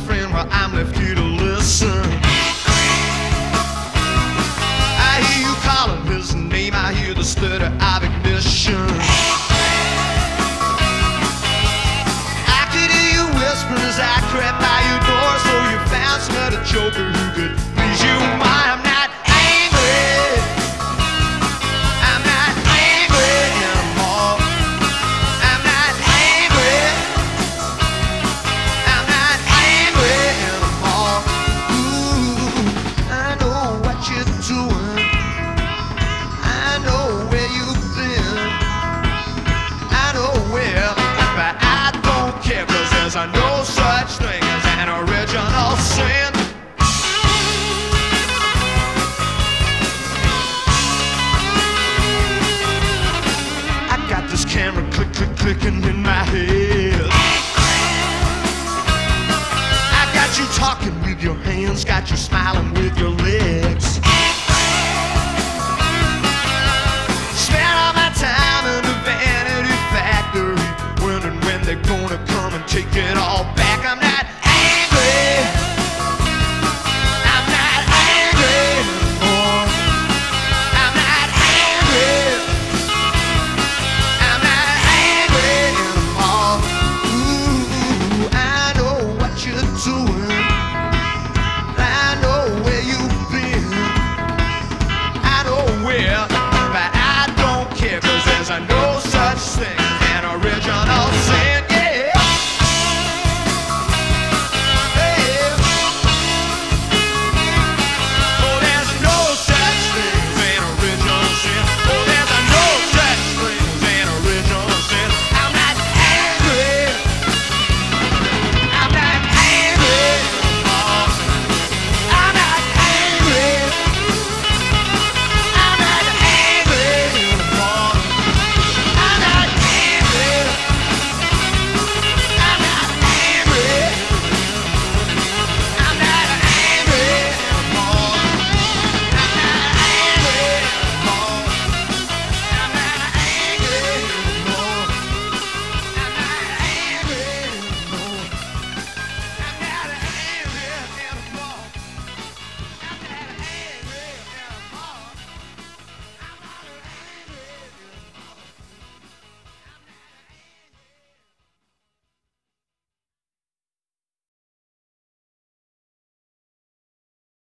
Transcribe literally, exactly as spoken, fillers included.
friend, well, I'm left here to listen. I hear you calling his name, I hear the stutter of ignition. I could hear you whisper as I crept by your door, so you found some other joker who could please you. Why I'm not angry, I'm not angry anymore. I'm not angry, I'm not angry anymore. Ooh, I know what you're doing, I know where you've been, I know where, but I don't care, 'cause there's no such thing as an original sin. I got this camera click, click, clicking in my head. I got you talking with your hands, got you smiling with your legs. Spend all my time in the vanity factory, wondering when they're gonna come and take it all back.